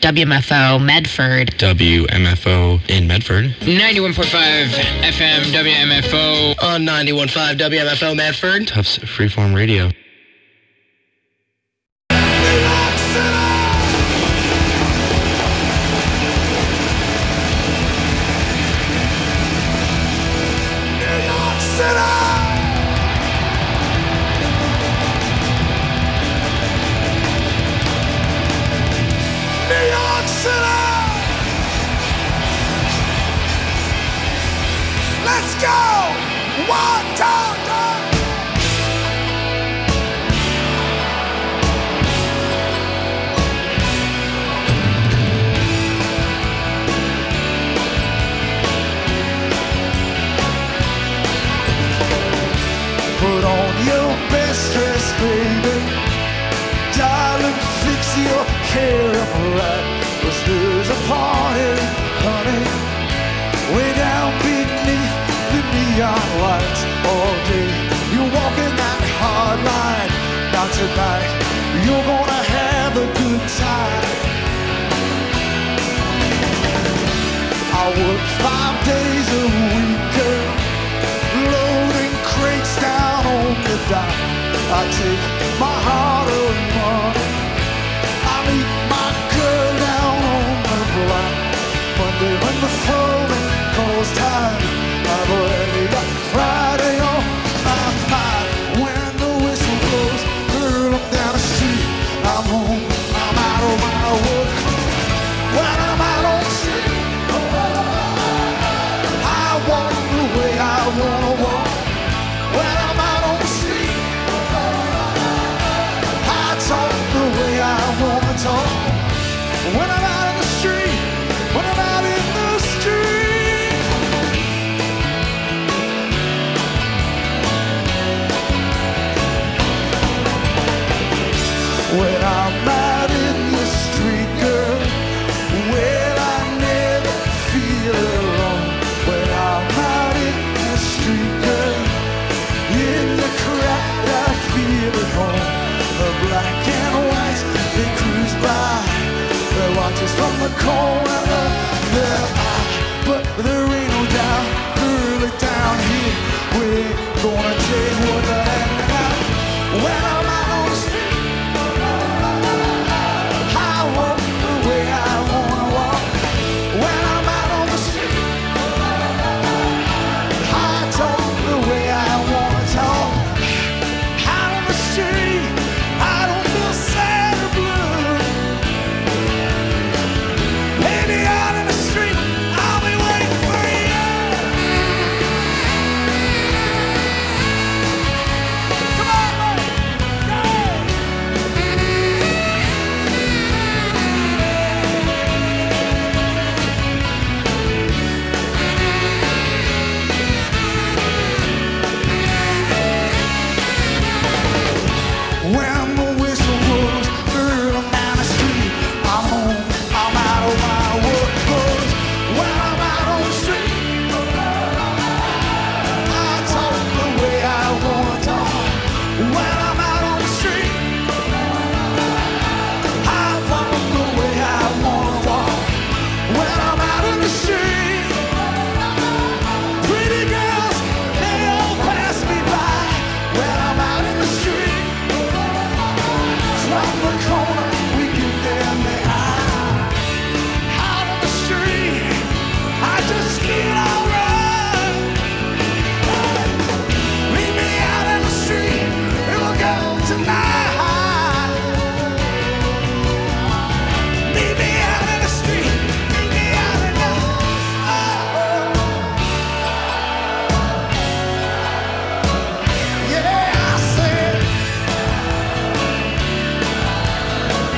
WMFO Medford. WMFO in Medford. 91.5 FM WMFO. On 91.5 WMFO Medford. Tufts Freeform Radio. Let's go! 1, 2, 3. Put on your best dress, baby. Darling, fix your hair up right. 'Cause there's a party, honey, way down beneath the neon lights all day. You're walking that hard line. Now tonight, you're gonna have a good time. I work 5 days a week, girl, loading crates down on the dock. I take my hard-earned money. I meet my girl down on the block. Monday when the phone calls time, I've already got Friday on my mind. When the whistle blows, girl, I'm down the street. I'm home, I'm out of my work. When I'm out on the street, I walk the way I wanna walk. When I'm out on the street, I talk the way I wanna talk. When I'm out in the street, when I'm out in the street. When I'm out in the street, girl, well, I never feel alone. When I'm out in the street, girl, in the crowd I feel at home. The black and whites, they cruise by. They watch us from the corner of their eye. But there ain't no doubt, girl, down here, we're gonna take what the heck got. When I'm out on the street, I walk the way I wanna walk. When I'm out on the street, I talk the way I wanna talk. Out on the street, I don't feel sad or blue. Baby, out in the street, I'll be waiting for you. Come on, buddy, go! When the whistle blows, girl, I'm down the street. I'm home, I'm out of my work clothes. When I'm out on the street, I talk the way I wanna talk. When I'm out on the street, I walk the way I wanna walk. When I'm out in the street, pretty girls, they all pass me by. When I'm out in the street, from the corner, we give them the eye. Out on the street, I just feel alright. Meet me out in the street, and we'll go tonight. Meet me out in the street, meet me out in the yeah, I said.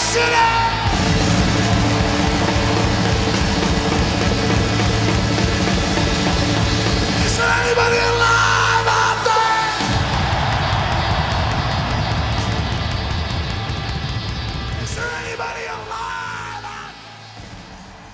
City! Is there anybody alive out there? Is there anybody alive out there?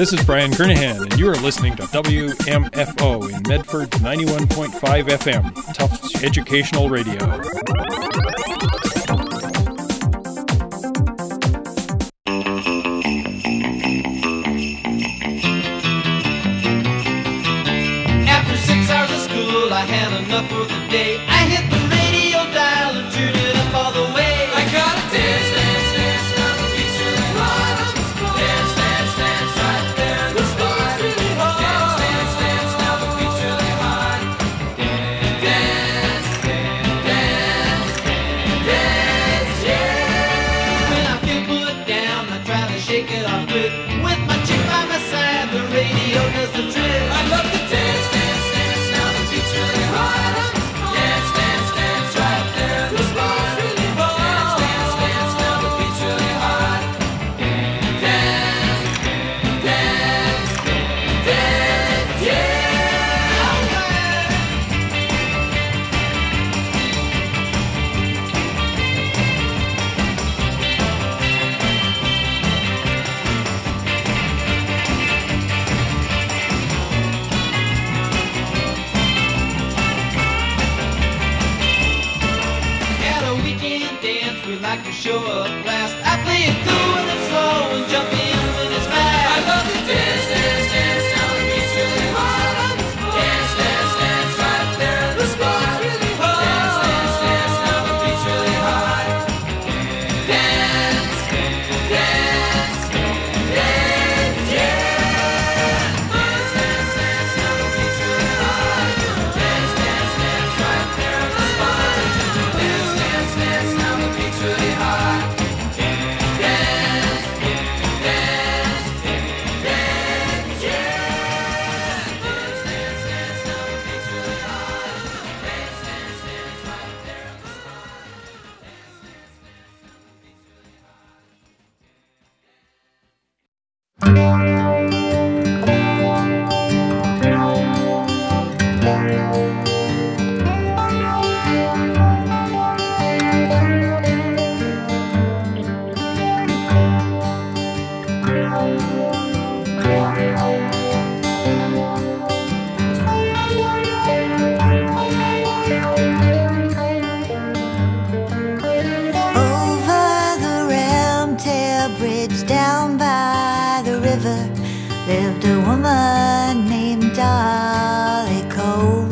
This is Brian Kernahan, and you are listening to WMFO in Medford 91.5 FM, Tufts Educational Radio. After 6 hours of school, I had enough for the day. I hit the radio dial and tuned it up all the way. I got a dance, dance, dance, now the beat's really hot. Dance, dance, dance, right there, the spot's really hot. Dance, dance, dance, now the beat's really hot. Dance, dance, dance, dance, yeah. When I feel put down, I try to shake it off good. With my chick by my side, the radio does the trick. I love to dance, dance, dance, now the beat's really hot. Dance, dance, dance, right there, the spot's really hot. Dance, dance, dance, now the beat's really hot. Dance, dance, dance, yeah. At a weekend dance, we like to show up last. I play it cool when it's slow and jump in when it's fast. I love to dance, dance, dance, now the beat's really hot. Dance, dance, dance, right there, the spot's really hot. Dance, dance, dance, now the beat's really hot. Dance, dance, dance, yeah. Dance, dance, dance, now the beat's really hot. Dance, dance, dance, right there, the spot's really hot. Dance, dance, dance, now the beat's really hot. Dance, dance, dance, dance, yeah. Dance, dance, dance, now the beat's really hot. Dance, dance, dance, right there, the spot. Dance, dance, dance, now the beat's really hot. Over the Ramtail Bridge down by the river lived a woman named Dolly Cole.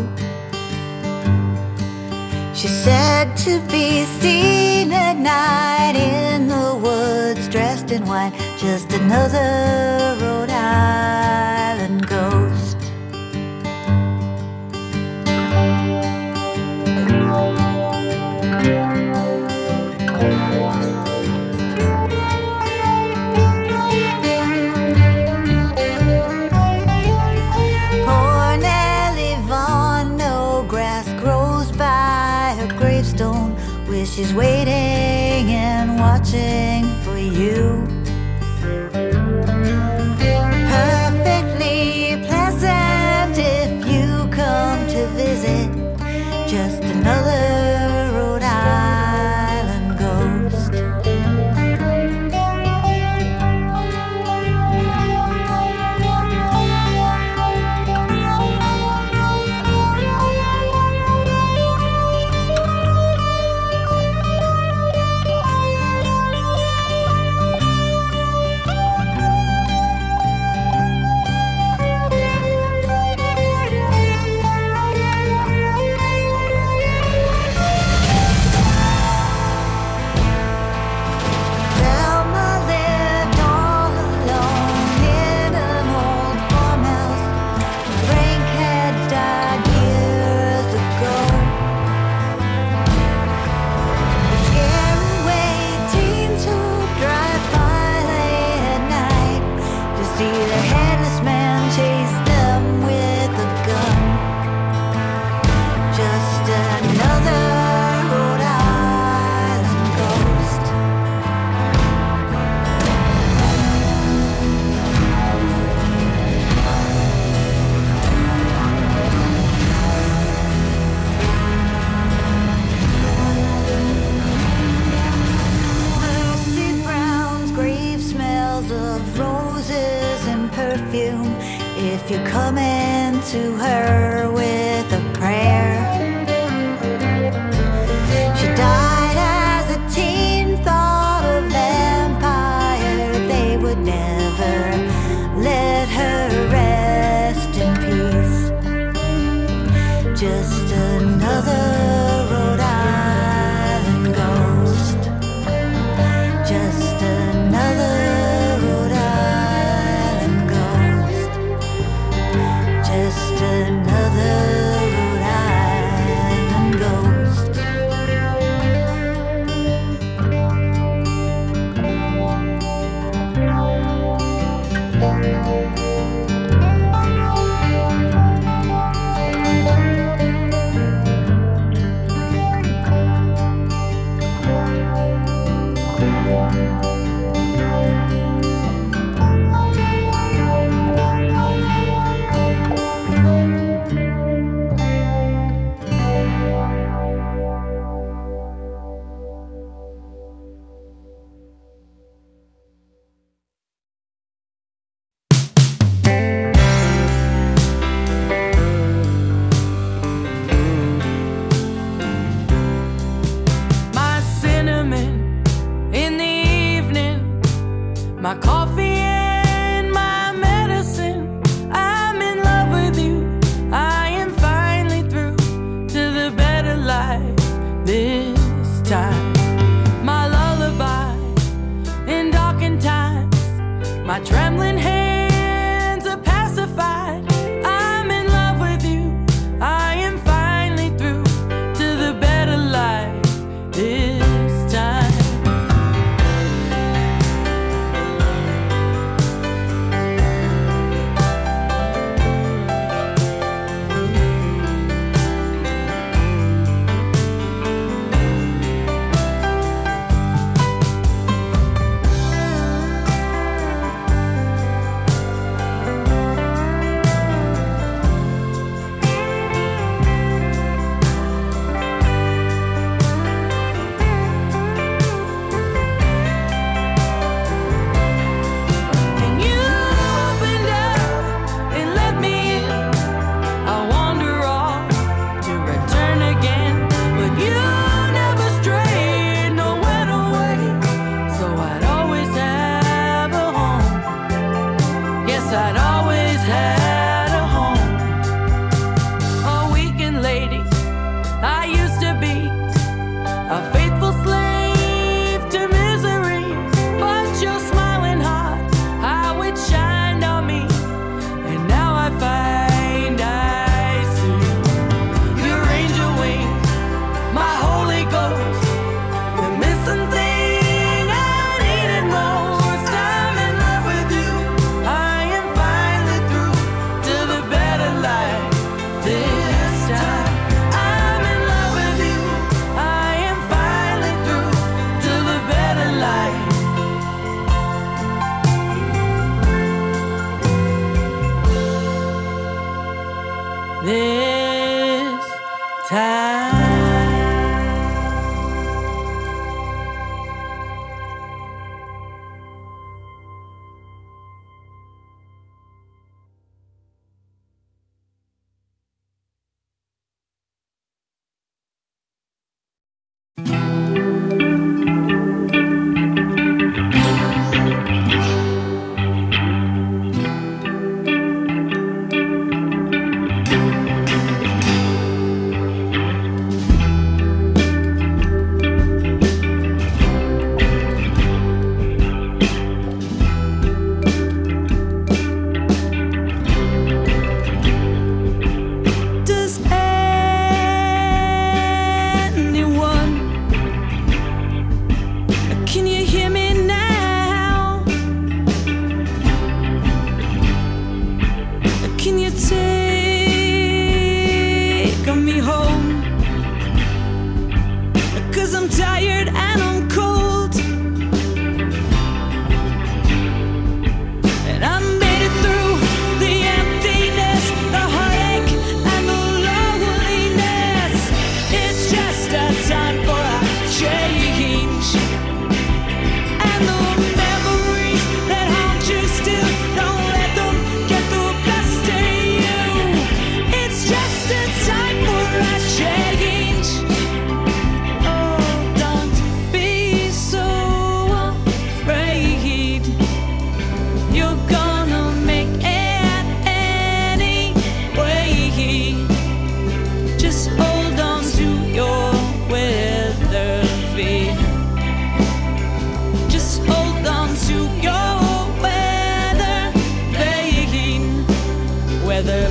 She said to be seen at night in the woods dressed in white, just another Rhode Island ghost. Poor Nellie Vaughan, no grass grows by her gravestone, where she's waiting and watching for you. Perfectly pleasant if you come to visit, just another Rhode Island ghost. perfume if you're coming to her with a prayer. She died as a teen, thought a vampire. They would never let her rest in peace. Just another Rhode Island ghost. Just another Rhode Island ghost. Just another Rhode Island ghost. My cinnamon in the evening, my coffee and my medicine. I'm in love with you. I am finally through to the better life this time. My lullaby in darkened times, my trembling hands are pacified. I'm in love with you. I am finally through to the better life this time. And you opened up and let me in. I wander off to return again, but you never strayed, no went away. So I'd always have a home. Yes, I'd always had a home. A weekend lady, I used to be a faithful slave to misery, but your smiling heart, how it shined on me, and now I find I see your angel wings, my Holy Ghost, the missing thing I needed most. I'm in love with you. I am finally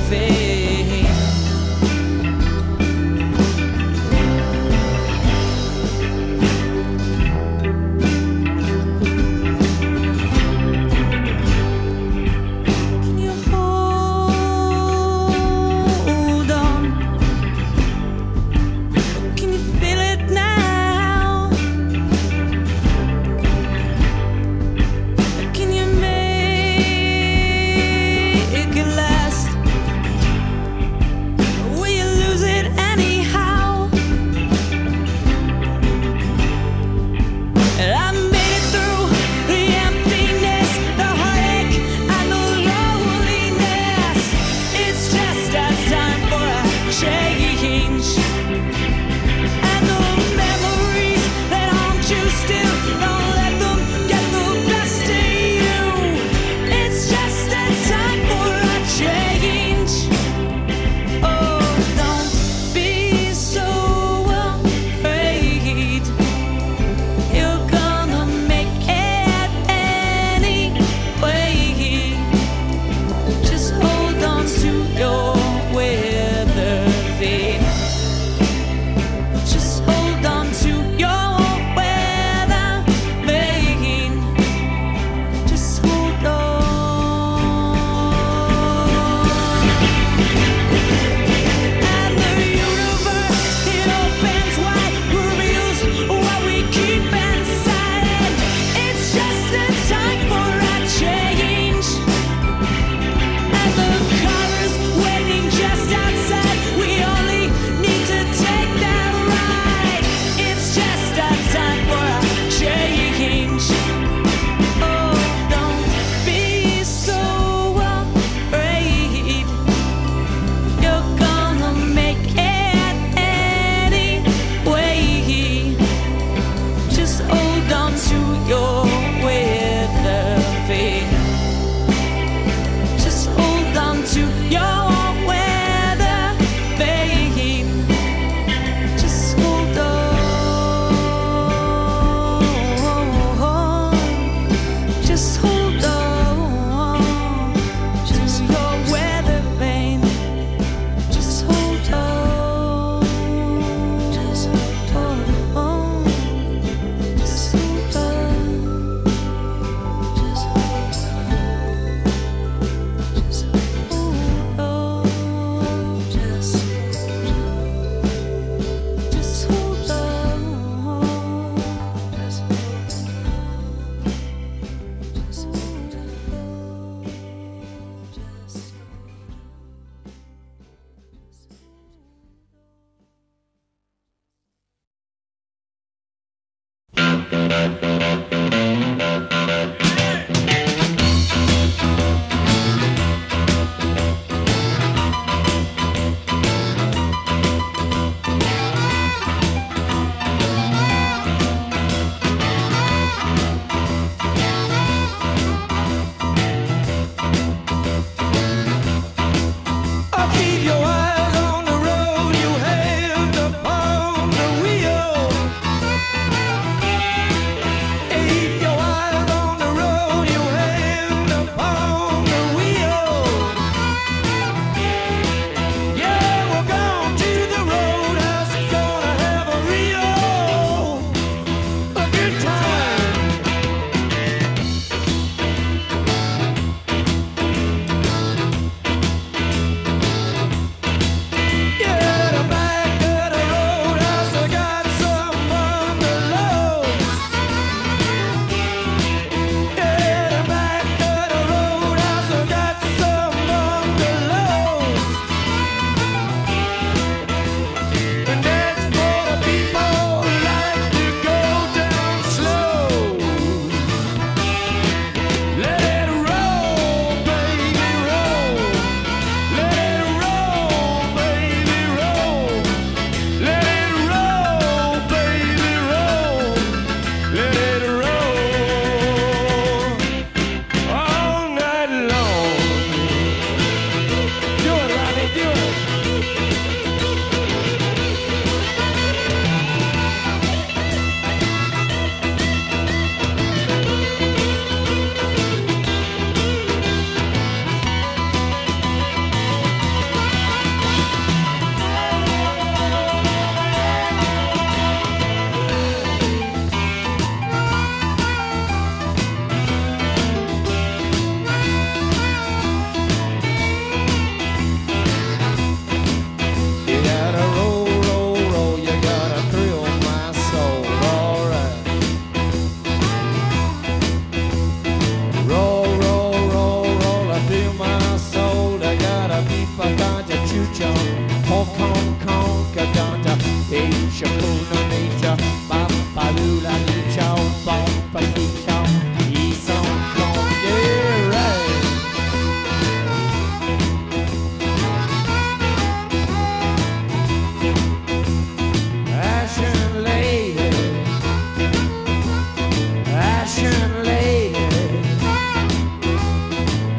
fame. Can you hold on? Can you feel it now? Can you make it last?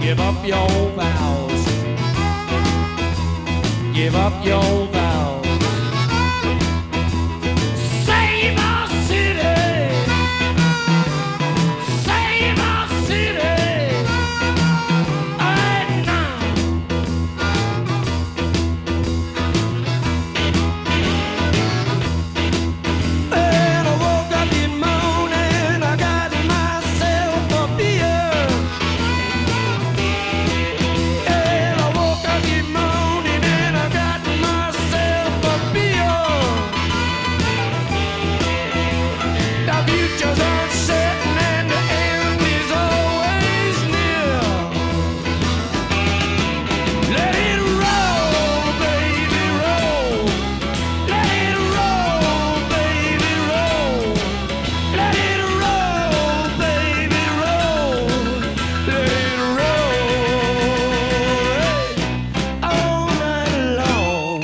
Give up your vows. Give up your vows. Save our city. Save our city. Right now. And I woke up this morning, I got myself a beer. And I woke up this morning and I got myself a beer. The future's uncertain and the end is always near. Let it roll, baby, roll. Let it roll, baby, roll. Let it roll, baby, roll. Let it roll all night long.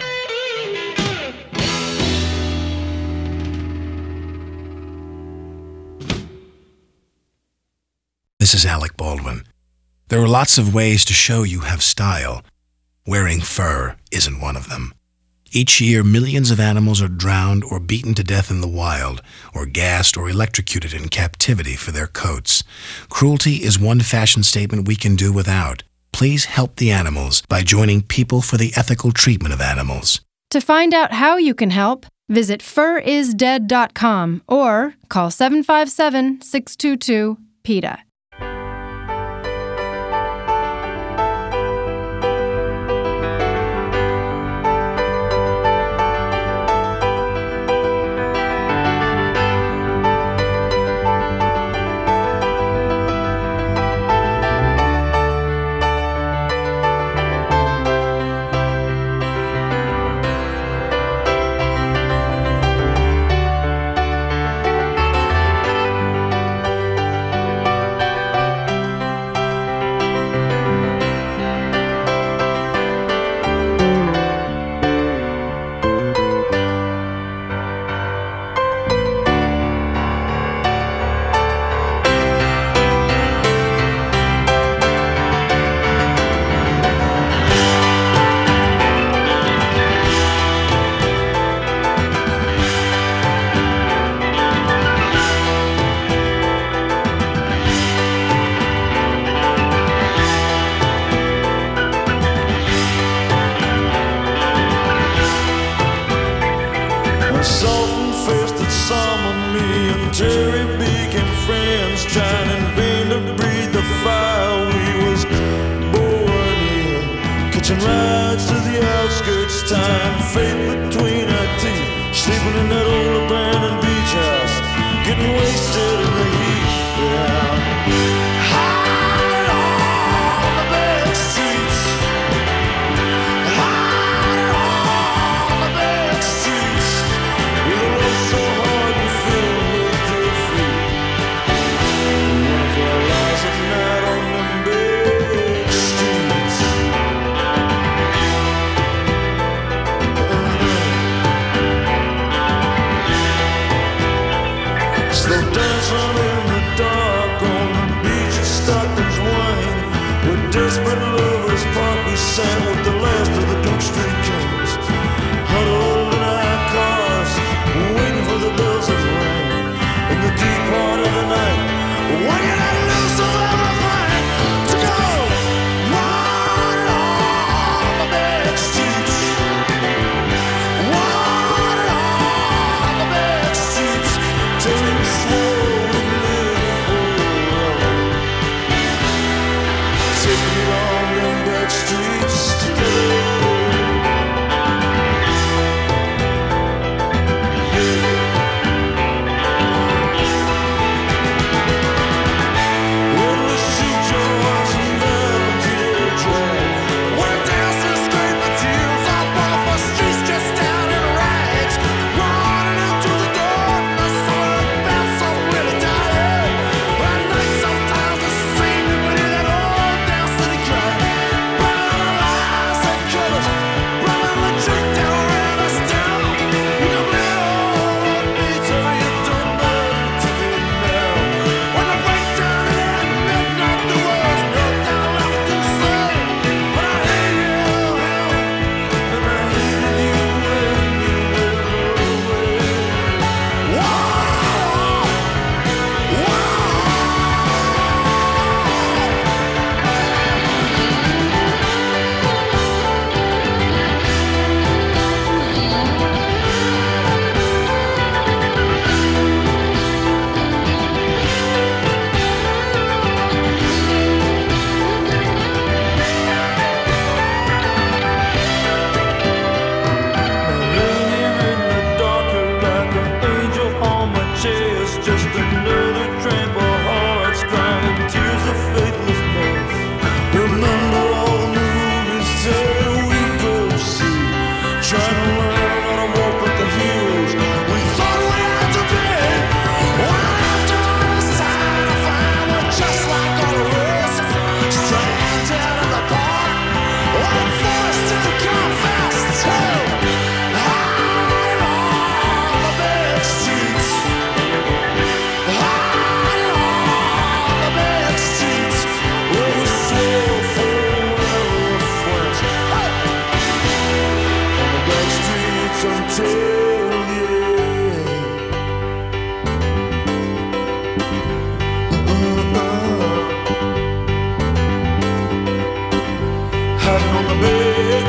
This is Alec Baldwin. There are lots of ways to show you have style. Wearing fur isn't one of them. Each year, millions of animals are drowned or beaten to death in the wild, or gassed or electrocuted in captivity for their coats. Cruelty is one fashion statement we can do without. Please help the animals by joining People for the Ethical Treatment of Animals. To find out how you can help, visit furisdead.com or call 757-622-PETA. A salt-infested summer, me and Jerry became friends, trying in vain to breathe the fire we was born in. Catching rides to the outskirts, tying fate between our teeth, sleeping in that old abandoned beach house, getting wasted in the heat. Yeah. High on the back streets. High on the back streets. With a love so hard and filled with defeat. One for our lives at night on them big streets. Slow dancing in the dark on the beach of Stockton's Wine. With desperate lovers part, we sang with the last of the Duke Street Kings. Huddled in our cars, waiting for the bells to ring. In the deep part of the night, winging and loose of everything to go. One on the back streets. One on the back streets. Till we swore we'd live forever. Take me on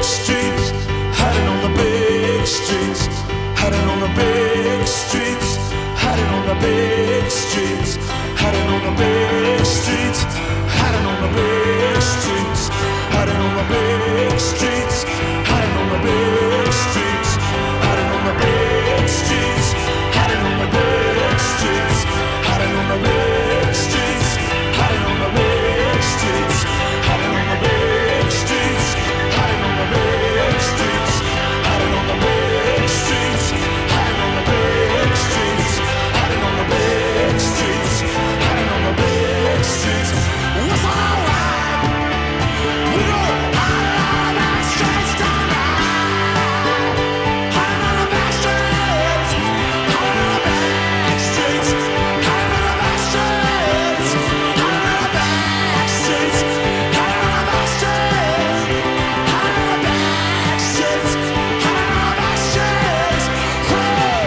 big streets, hiding on the big streets, hiding on the big streets, hiding on the big streets, hiding on the big streets, hiding on the big streets, hiding on the big streets, hiding on the big streets, hiding on the big streets, hiding on the big streets, hiding on the big streets, hiding on the big streets, hiding on the big streets, hiding on the big streets, hiding on the big streets, hiding on the big streets, hiding on the big streets, hiding on the big streets. What's alright? We go hiding on the back streets tonight. Hiding on the back streets, hiding on the back streets, hiding on the back streets, hiding on the back streets, hiding on the back streets, hiding on the back streets, hiding on the back streets. Hey,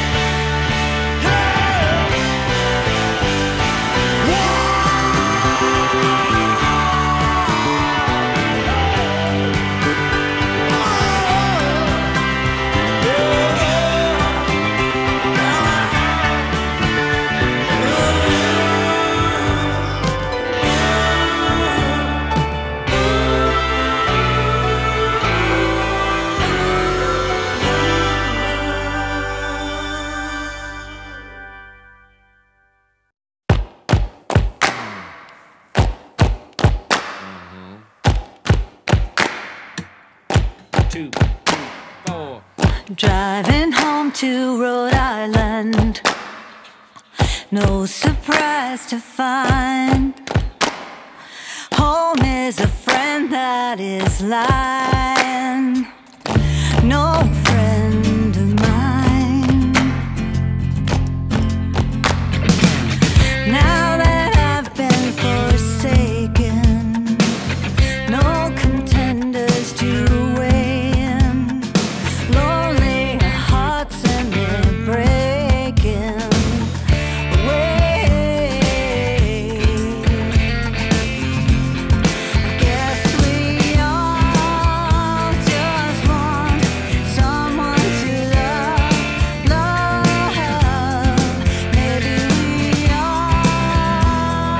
Driving home to Rhode Island, no surprise to find home is a friend that is lying, no friend of mine. Now that I've been forsaken, no contenders to weigh in, lonely hearts and they're breaking away. Guess we all just want someone to love, love. Maybe we all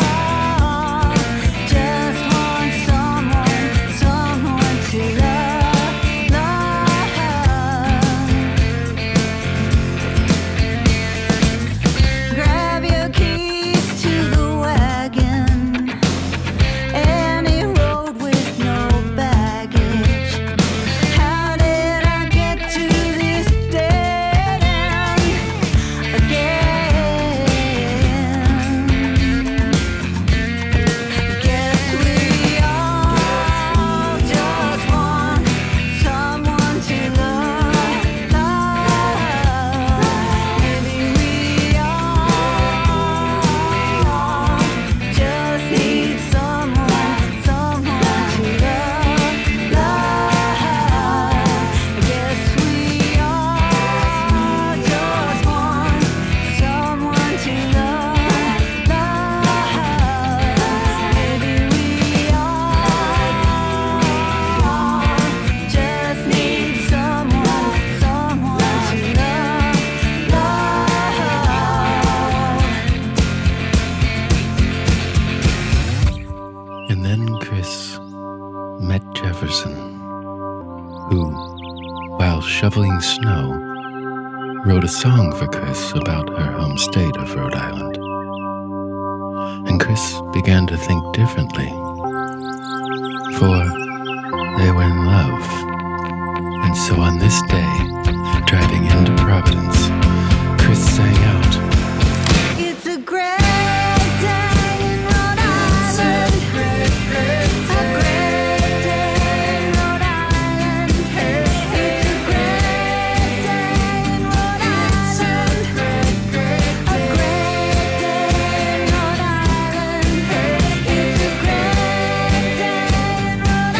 just want someone, someone to love, love. Grab your keys to the wagon, any road with no baggage. How did I get to this dead end again? Guess we all just want someone to love, love. Maybe we all just need someone, someone to love, love. Guess we all just want someone to love, love. Maybe we all just need someone, someone to love, love. And then Chris met Jefferson, who, while shoveling snow, wrote a song for Chris about her home state of Rhode Island. And Chris began to think differently, for they were in love. And so on this day, driving into Providence, Chris sang out, It's a great day in Rhode Island. A great day in Rhode Island. It's a great day in Rhode Island. A great day in Rhode Island. It's a great day in Rhode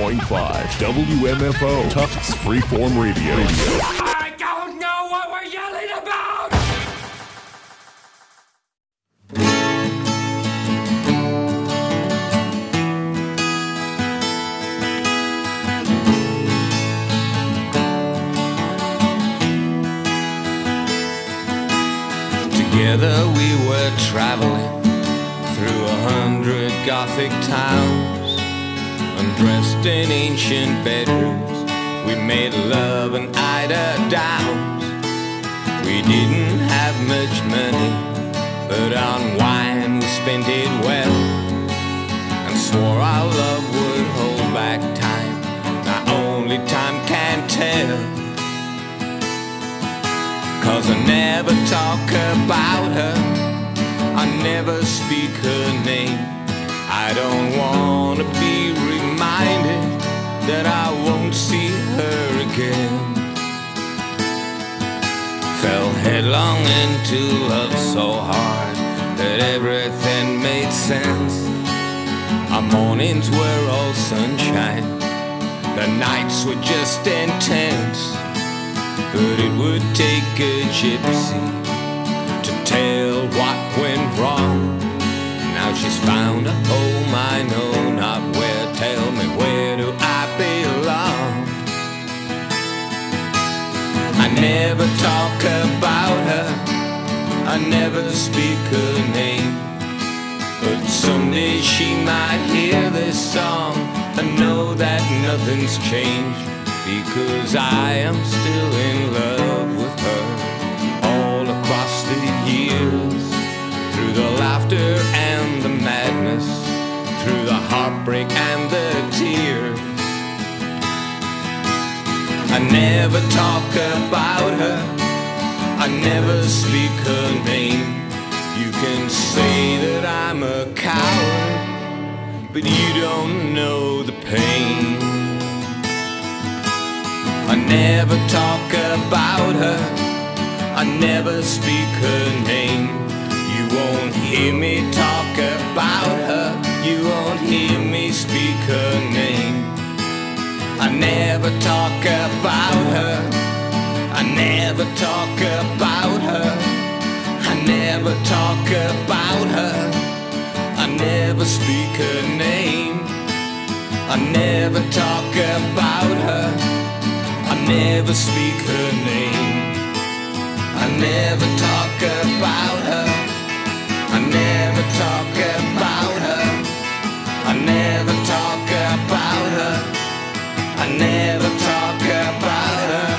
WMFO, Tufts Freeform Radio. I don't know what we're yelling about! Together we were traveling through 100 Gothic towns, undressed in ancient bedrooms. We made love and eider downs. We didn't have much money, but on wine we spent it well, and swore our love would hold back time. Now only time can tell, 'cause I never talk about her, I never speak her name. I don't wanna be reminded that I won't see her again. Fell headlong into love so hard that everything made sense. Our mornings were all sunshine, the nights were just intense. But it would take a gypsy to tell what went wrong. Now she's found a home I know not where. Tell me, where do I belong? I never talk about her, I never speak her name. But someday she might hear this song and know that nothing's changed, because I am still in love with her. All across the years, through the laughter and the madness, through the heartbreak and the tears, I never talk about her, I never speak her name. You can say that I'm a coward, but you don't know the pain. I never talk about her, I never speak her name. You won't hear me talk about her, you won't hear me speak her name. I never talk about her, I never talk about her, I never talk about her, I never speak her name. I never talk about her, I never speak her name. I never talk about her, I never talk about her, I never talk about her, I never talk about her.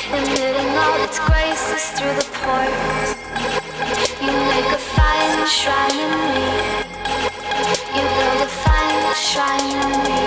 emitting all its graces through the pores. You make a fine shrine in me. You build a fine shrine in me.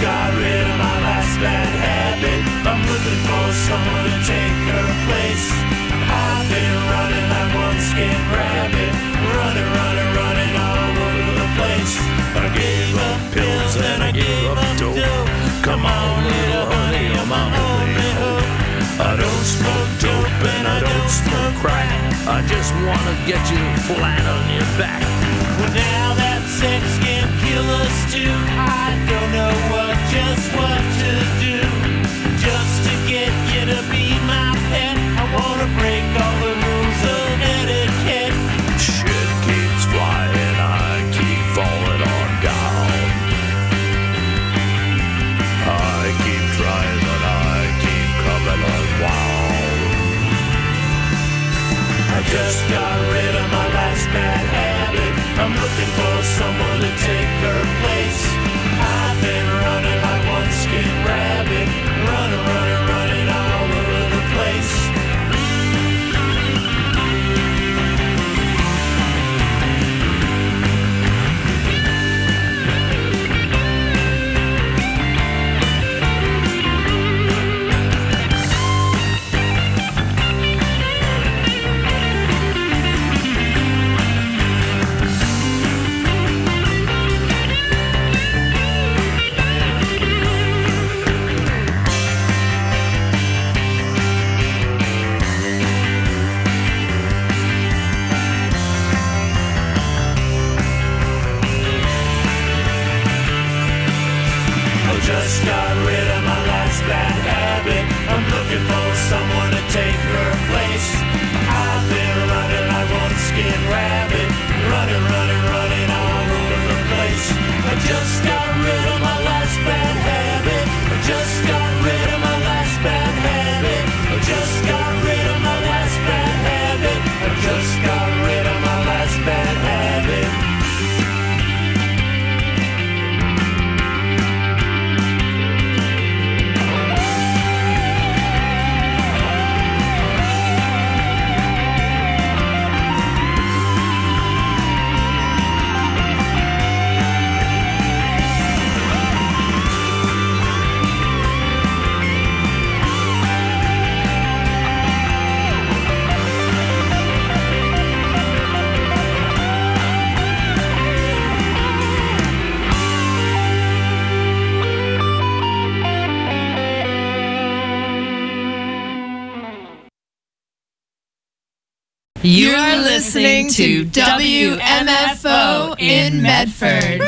got rid of my last bad habit. I'm looking for someone to take her place. I've been running like one skin rabbit, running all over the place. I gave up pills and I gave up dope. Come on, little honey, I'm on the way home. I don't smoke dope and I don't smoke crack. I just wanna get you flat on your back. Well, now that sex can kill us too, I don't know just what to do. Just to get you to be my pet, I wanna break all the rules of etiquette. Shit keeps flying, I keep falling on down. I keep trying, but I keep coming unwound. I just got rid of my last bad habit. I'm looking for someone to take her place. I've been running like one skin rabbit, running all over the place. Just got rid of my last bad habit. I'm looking for someone to take her place. I've been running like one skin rabbit, running all over the place. I just got rid of my last bad habit. I just got rid of my last bad habit. I just got rid of my last bad habit. I just got rid of my last bad habit. You are listening to WMFO in Medford.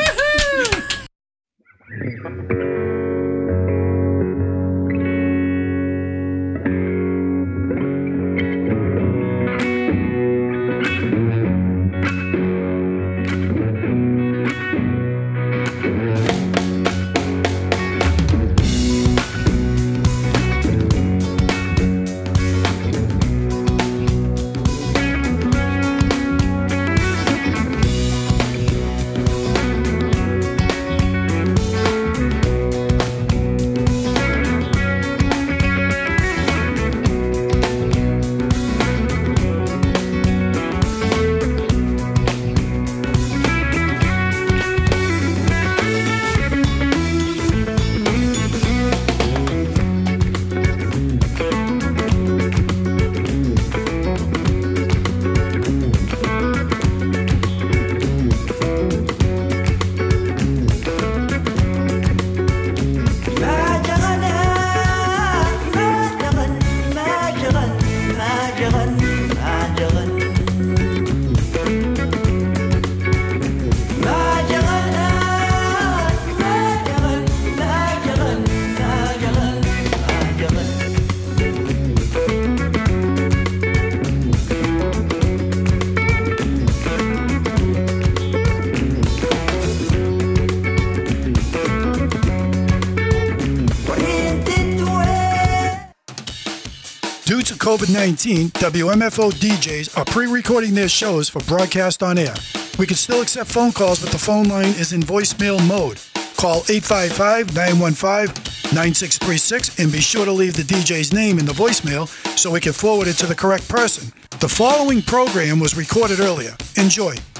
Due to COVID-19, WMFO DJs are pre-recording their shows for broadcast on air. We can still accept phone calls, but the phone line is in voicemail mode. Call 855-915-9636 and be sure to leave the DJ's name in the voicemail so we can forward it to the correct person. The following program was recorded earlier. Enjoy.